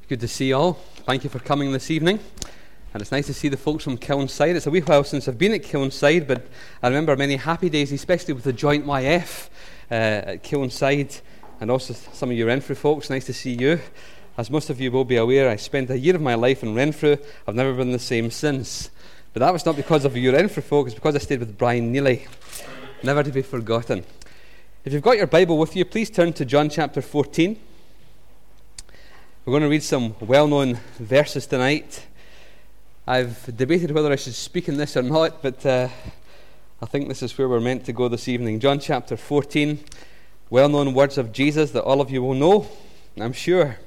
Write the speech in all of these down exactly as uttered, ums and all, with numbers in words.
Good to see you all. Thank you for coming this evening. And it's nice to see the folks from Kilnside. It's a wee while since I've been at Kilnside, but I remember many happy days, especially with the Joint Y F uh, at Kilnside, and also some of you Renfrew folks. Nice to see you. As most of you will be aware, I spent a year of my life in Renfrew. I've never been the same since. But that was not because of you Renfrew folk, it's because I stayed with Brian Neely. Never to be forgotten. If you've got your Bible with you, please turn to John chapter fourteen. We're going to read some well-known verses tonight. I've debated whether I should speak in this or not, but uh, I think this is where we're meant to go this evening. John chapter fourteen, well-known words of Jesus that all of you will know, I'm sure.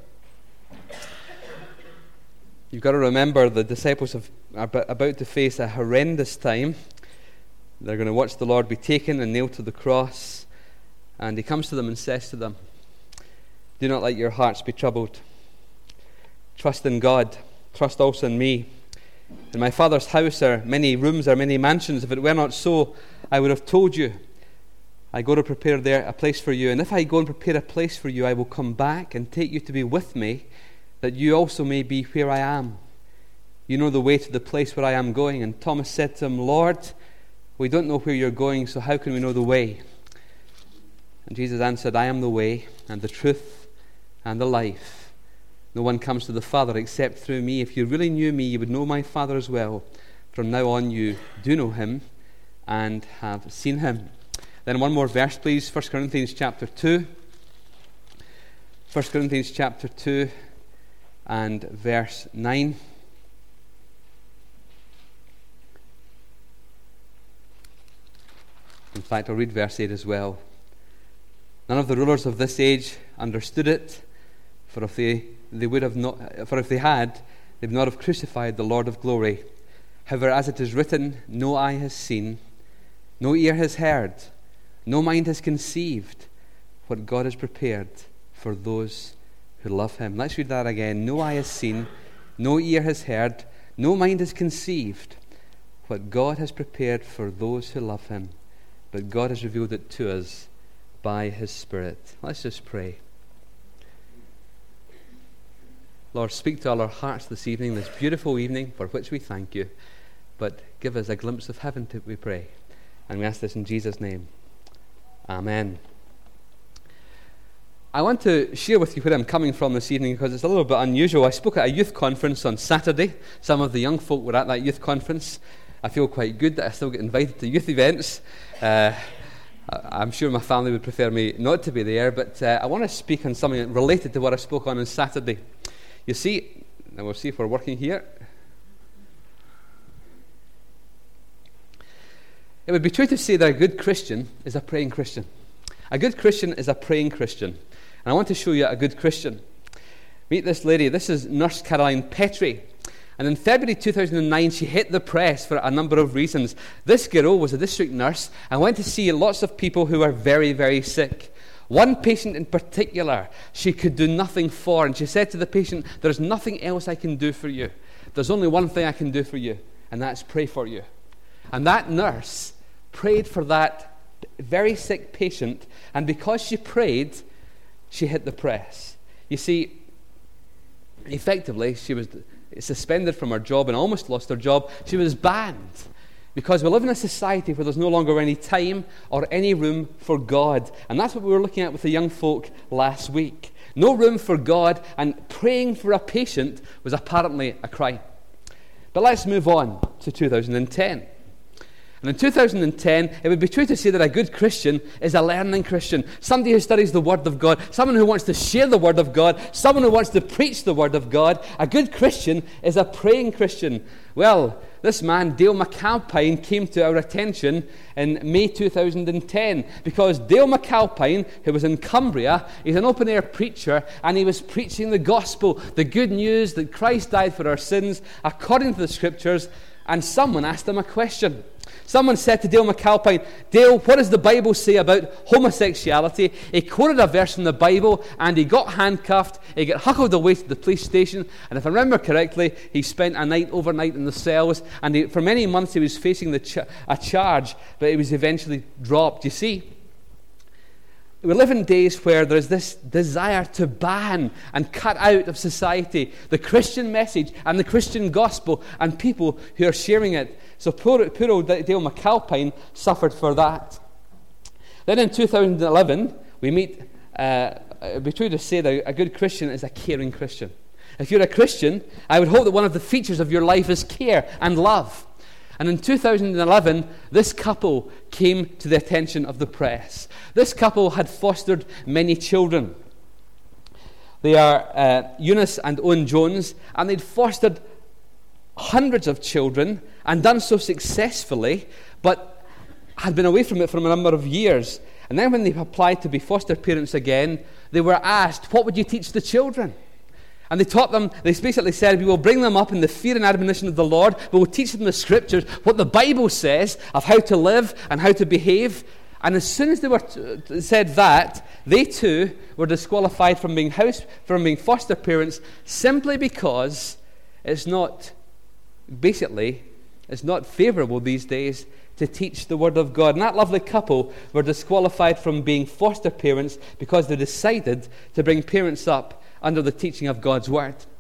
You've got to remember the disciples have, are about to face a horrendous time. They're going to watch the Lord be taken and nailed to the cross. And he comes to them and says to them, "Do not let your hearts be troubled. Trust in God. Trust also in me. In my Father's house are many rooms, are many mansions. If it were not so, I would have told you. I go to prepare there a place for you. And if I go and prepare a place for you, I will come back and take you to be with me, that you also may be where I am. You know the way to the place where I am going." And Thomas said to him, "Lord, we don't know where you're going, so how can we know the way?" And Jesus answered, "I am the way and the truth and the life. No one comes to the Father except through me. If you really knew me, you would know my Father as well. From now on you do know him and have seen him." Then one more verse, please. First Corinthians chapter two. First Corinthians chapter two and verse nine. In fact, I'll read verse eight as well. "None of the rulers of this age understood it, for if they, they would have not, for if they had, they would not have crucified the Lord of glory. However, as it is written, no eye has seen, no ear has heard, no mind has conceived what God has prepared for those who love him." Let's read that again. "No eye has seen, no ear has heard, no mind has conceived what God has prepared for those who love him, but God has revealed it to us by his Spirit." Let's just pray. Lord, speak to all our hearts this evening, this beautiful evening for which we thank you. But give us a glimpse of heaven, we pray. And we ask this in Jesus' name. Amen. I want to share with you where I'm coming from this evening because it's a little bit unusual. I spoke at a youth conference on Saturday. Some of the young folk were at that youth conference. I feel quite good that I still get invited to youth events. Uh, I'm sure my family would prefer me not to be there, but uh, I want to speak on something related to what I spoke on on Saturday. You see, and we'll see if we're working here. It would be true to say that a good Christian is a praying Christian. A good Christian is a praying Christian. And I want to show you a good Christian. Meet this lady. This is Nurse Caroline Petrie. And in February two thousand nine, she hit the press for a number of reasons. This girl was a district nurse and went to see lots of people who were very, very sick. One patient in particular, she could do nothing for. And she said to the patient, "There's nothing else I can do for you. There's only one thing I can do for you, and that's pray for you." And that nurse prayed for that very sick patient. And because she prayed, she hit the press. You see, effectively, she was suspended from her job and almost lost her job. She was banned because we live in a society where there's no longer any time or any room for God. And that's what we were looking at with the young folk last week. No room for God, and praying for a patient was apparently a crime. But let's move on to two thousand ten. And in two thousand ten, it would be true to say that a good Christian is a learning Christian, somebody who studies the Word of God, someone who wants to share the Word of God, someone who wants to preach the Word of God. A good Christian is a praying Christian. Well, this man, Dale McAlpine, came to our attention in May two thousand ten because Dale McAlpine, who was in Cumbria, he's an open-air preacher, and he was preaching the gospel, the good news that Christ died for our sins according to the Scriptures, and someone asked him a question. Someone said to Dale McAlpine, "Dale, what does the Bible say about homosexuality?" He quoted a verse from the Bible, and he got handcuffed. He got huckled away to the police station, and if I remember correctly, he spent a night overnight in the cells, and he, for many months he was facing the ch- a charge, but he was eventually dropped. You see, we live in days where there's this desire to ban and cut out of society the Christian message and the Christian gospel and people who are sharing it. So poor, poor old Dale McAlpine suffered for that. Then in two thousand eleven, we meet, uh, it'd be true to say that a good Christian is a caring Christian. If you're a Christian, I would hope that one of the features of your life is care and love. And in two thousand eleven, this couple came to the attention of the press. This couple had fostered many children. They are uh, Eunice and Owen Jones, and they'd fostered hundreds of children and done so successfully, but had been away from it for a number of years. And then when they applied to be foster parents again, they were asked, what would you teach the children? And they taught them, they basically said, we will bring them up in the fear and admonition of the Lord, but we'll teach them the scriptures, what the Bible says of how to live and how to behave. And as soon as they were t- said that, they too were disqualified from being house, from being foster parents, simply because it's not, basically, it's not favourable these days to teach the Word of God. And that lovely couple were disqualified from being foster parents because they decided to bring parents up under the teaching of God's Word.